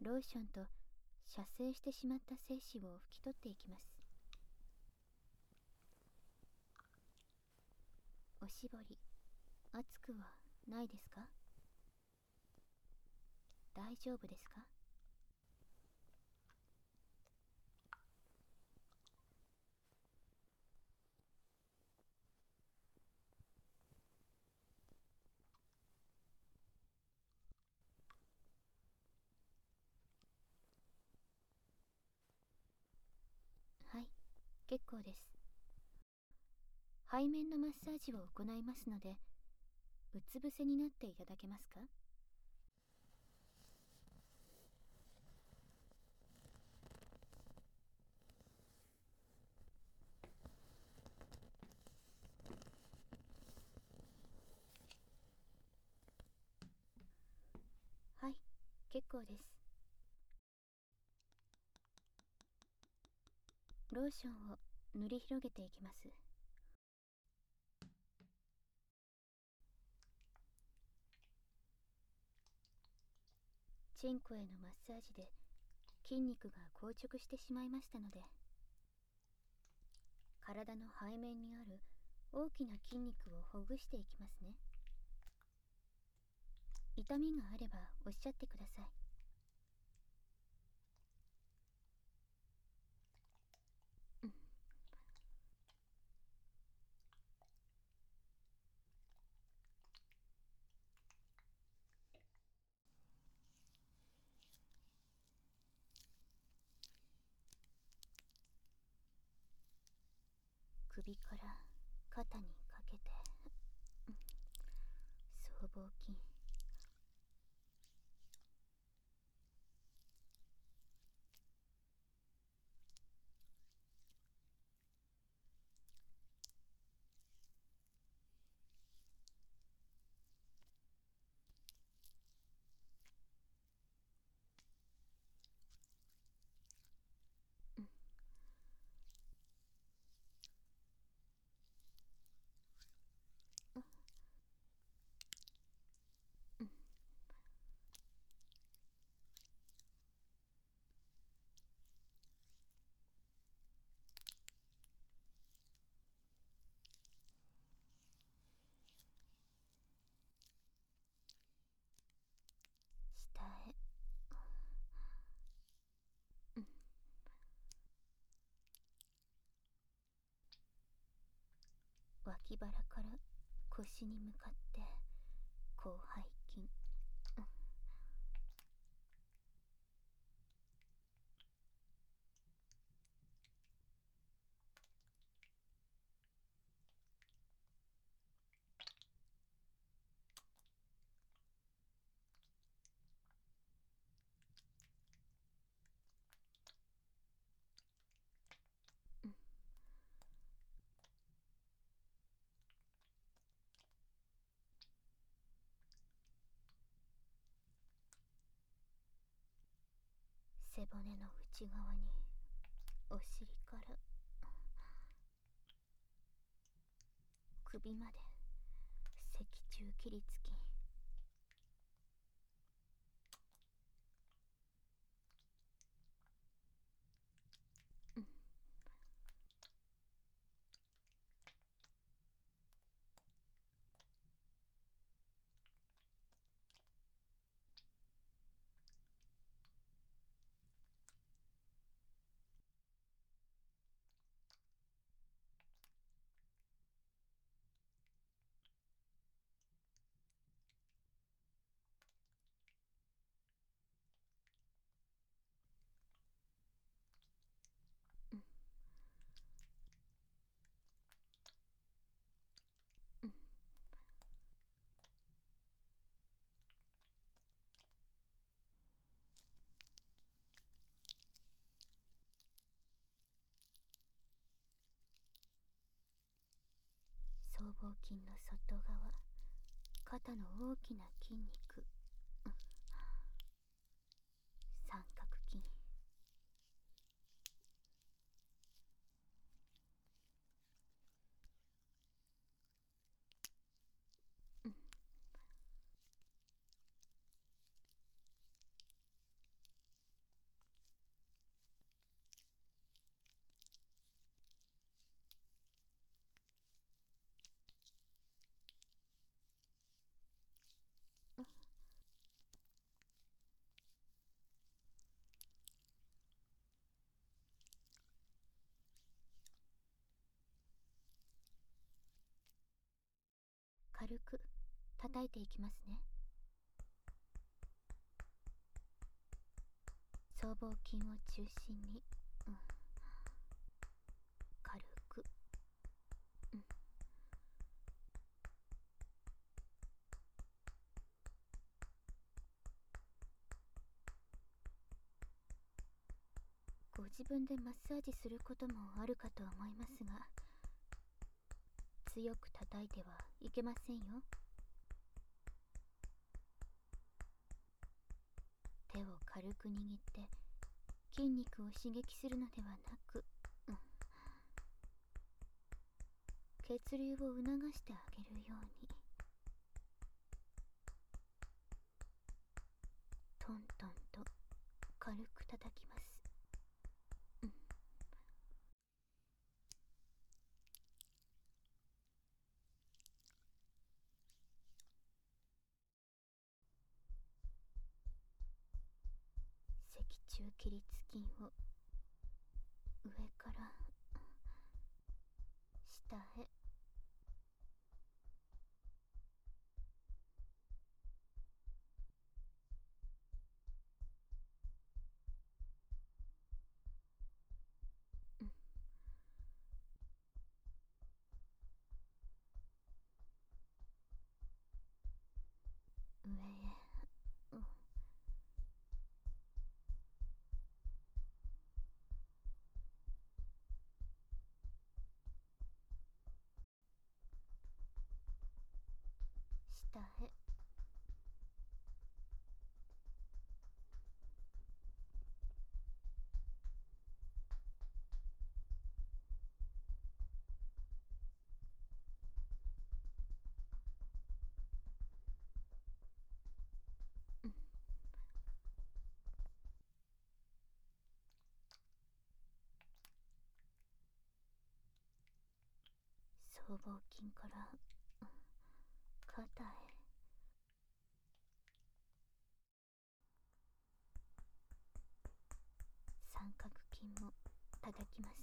ローションと射精してしまった精子を拭き取っていきます。おしぼり、熱くはないですか？大丈夫ですか？はい、結構です。背面のマッサージを行いますので、うつ伏せになっていただけますか？はい、結構です。ローションを塗り広げていきます。チンコへのマッサージで筋肉が硬直してしまいましたので、体の背面にある大きな筋肉をほぐしていきますね。痛みがあればおっしゃってください。首から肩にかけて、僧帽筋、下へ、脇腹から腰に向かって広背筋、背骨の内側にお尻から首まで脊柱起立筋、僧帽筋の外側、肩の大きな筋肉、三角筋、 軽く叩いていきますね。僧帽筋を中心に、軽く、ご自分でマッサージすることもあるかと思いますが、強く叩いてはいけませんよ。手を軽く握って筋肉を刺激するのではなく、血流を促してあげるように、トントンと軽く叩きます。脊柱起立筋を上から下へ、上へ、下へ、僧帽筋から肩へ、三角筋も叩きます。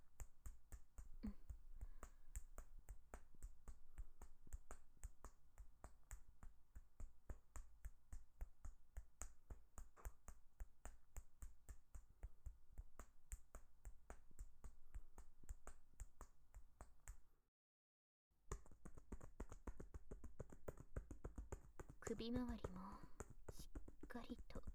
首周りもしっかりと、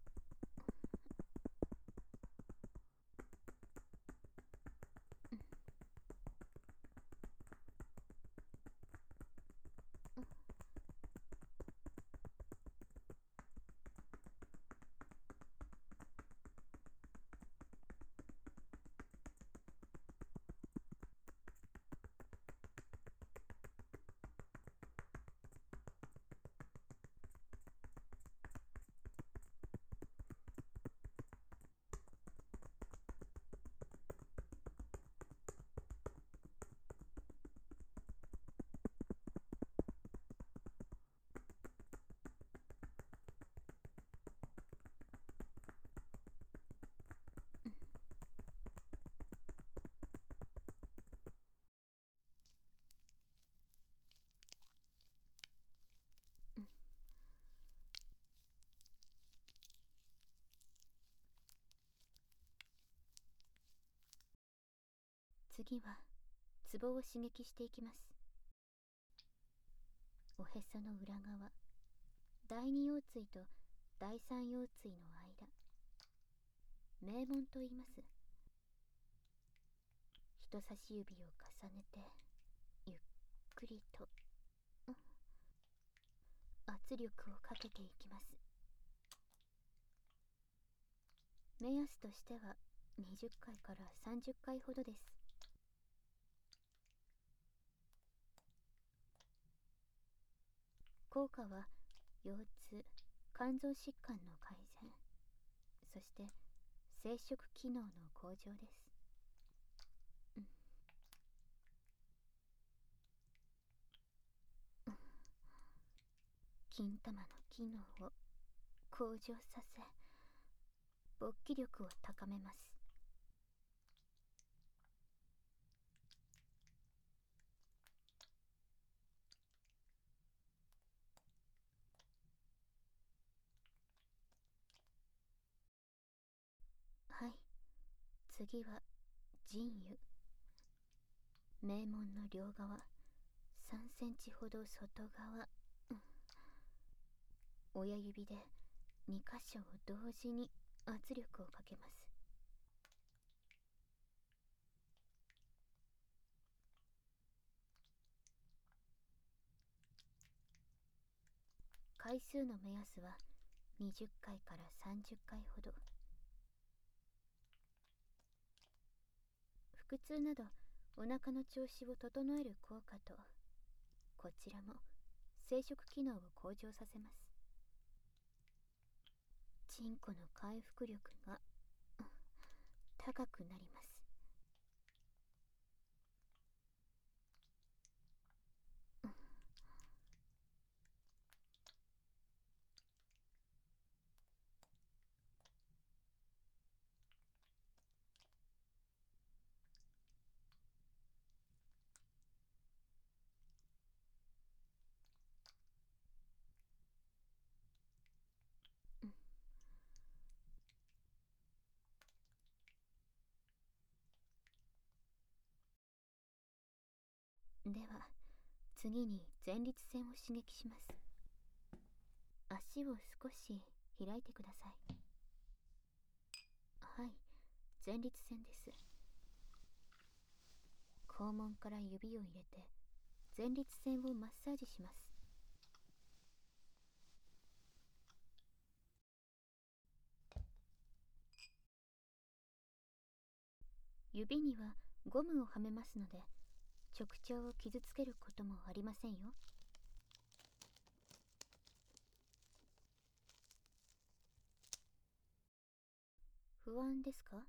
次はツボを刺激していきます。おへその裏側、第二腰椎と第三腰椎の間、名門と言います。人差し指を重ねてゆっくりと、圧力をかけていきます。目安としては20回から30回ほどです。効果は腰痛、肝臓疾患の改善、そして生殖機能の向上です。金玉の機能を向上させ、勃起力を高めます。 次は陣湯。名門の両側3センチほど外側、親指で2箇所を同時に圧力をかけます。回数の目安は20回から30回ほど。腹痛などお腹の調子を整える効果と、こちらも生殖機能を向上させます。チンコの回復力が高くなります。では次に前立腺を刺激します。足を少し開いてください。はい、前立腺です。肛門から指を入れて前立腺をマッサージします。指にはゴムをはめますので直腸を傷つけることもありませんよ。不安ですか？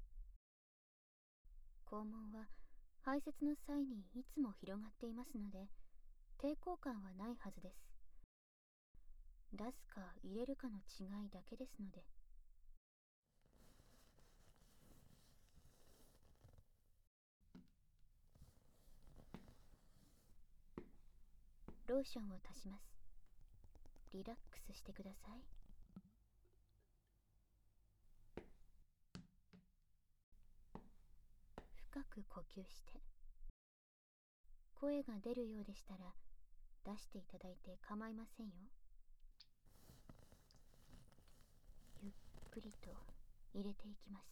肛門は排泄の際にいつも広がっていますので抵抗感はないはずです。出すか入れるかの違いだけですので。ローションを足します。リラックスしてください。深く呼吸して、声が出るようでしたら出していただいて構いませんよ。ゆっくりと入れていきます。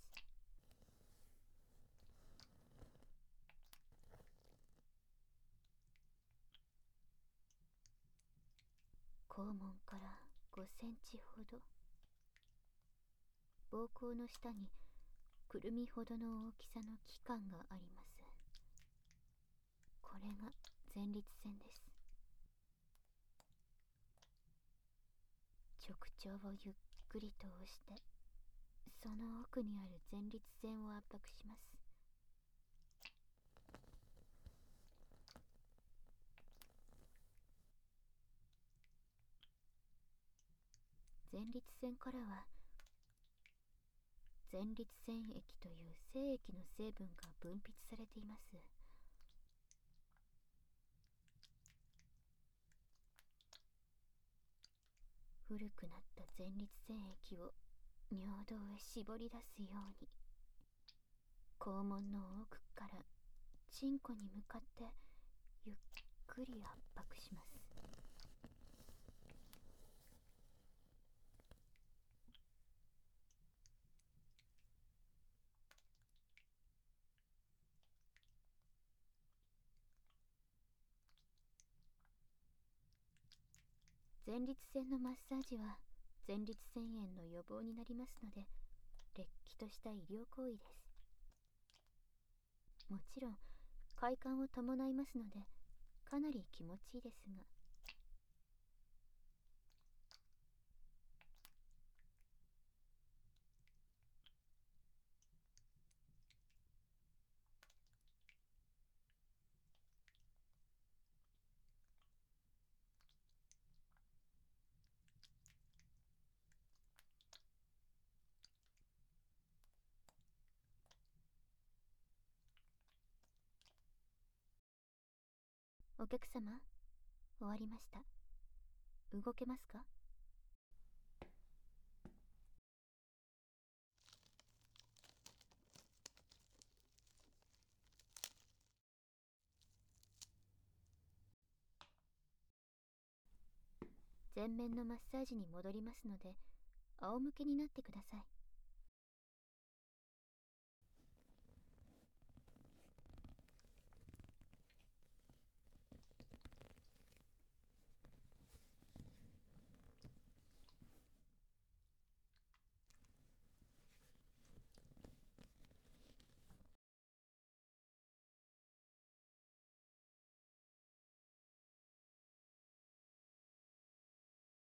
肛門から5センチほど、膀胱の下にくるみほどの大きさの器官があります。これが前立腺です。直腸をゆっくりと押して、その奥にある前立腺を圧迫します。前立腺からは前立腺液という精液の成分が分泌されています。古くなった前立腺液を尿道へ絞り出すように、肛門の奥からチンコに向かってゆっくり圧迫します。前立腺のマッサージは前立腺炎の予防になりますので、れっきとした医療行為です。もちろん快感を伴いますのでかなり気持ちいいですが。お客様、終わりました。動けますか？ 前面のマッサージに戻りますので、仰向けになってください。